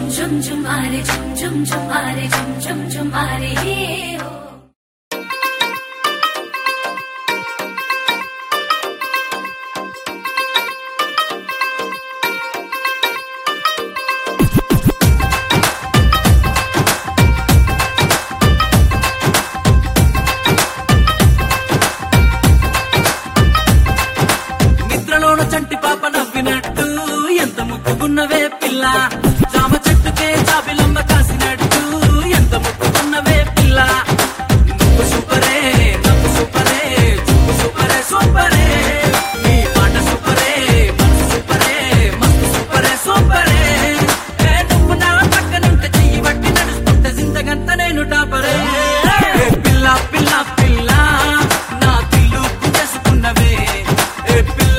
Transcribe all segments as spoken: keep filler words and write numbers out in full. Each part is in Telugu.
झुम झुम आरे झुम झुम झुम आरे झुम झुम झुम आरे हो చంటి పాప నవ్వినట్టు ఎంత ముక్కున్నవే పిల్ల జామ చెట్టుకే జాబిలమ్మ కాసినట్టు ఎంత ముక్కున్నవే పిల్ల నువ్వు సూపరే నవ్వు సూపరే చూపు సూపరే సూపరే నీ మాట సూపరే మనసు సూపరే మస్తు సూపరే సూపరే నువ్వు నా పక్కనుంటే చెయ్యి బట్టి నడుస్తుంటే జిందగంత నేను టాపరే పిల్ల పిల్ల పిల్ల నా తిల్లు చేసుకున్నవే పిల్ల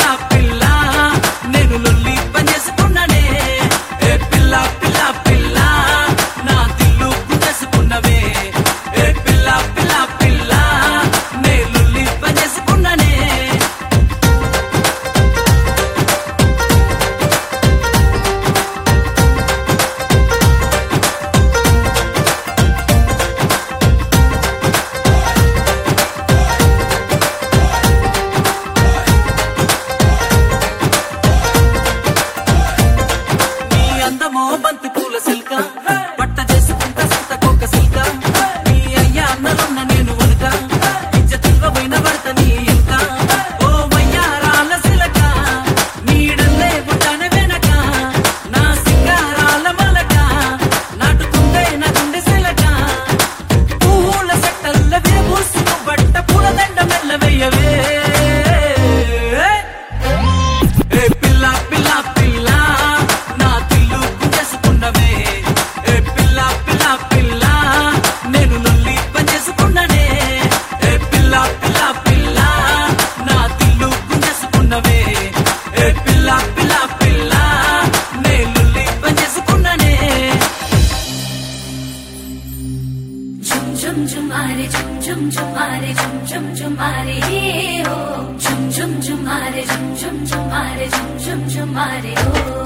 బంతి పూల సిల్క పట్ట చేసుకుంటా సంత కోక సిల్క నీ అయ్యా అన్నలున్న నేను వనక ఇచ్చ తిల్వబోయిన భర్త నీ ఇంక ఓ వయ్యారాల సిలక నీడల్లే పుట్టాన వెనక నా సింగారాల మలక నాటుకుందే నా గుండె సిలక పూల సెట్టల్ల విరబూసి బట్ట పూల దండ మెల్ల వెయ్యవే పిల్ల పిల్ల పిల్ల झुम झुम आरे झुम झुम झुम आरे झुम झुम झुम आरे हो झुम झुम झुम आरे झुम झुम झुम आरे झुम झुम झुम आरे हो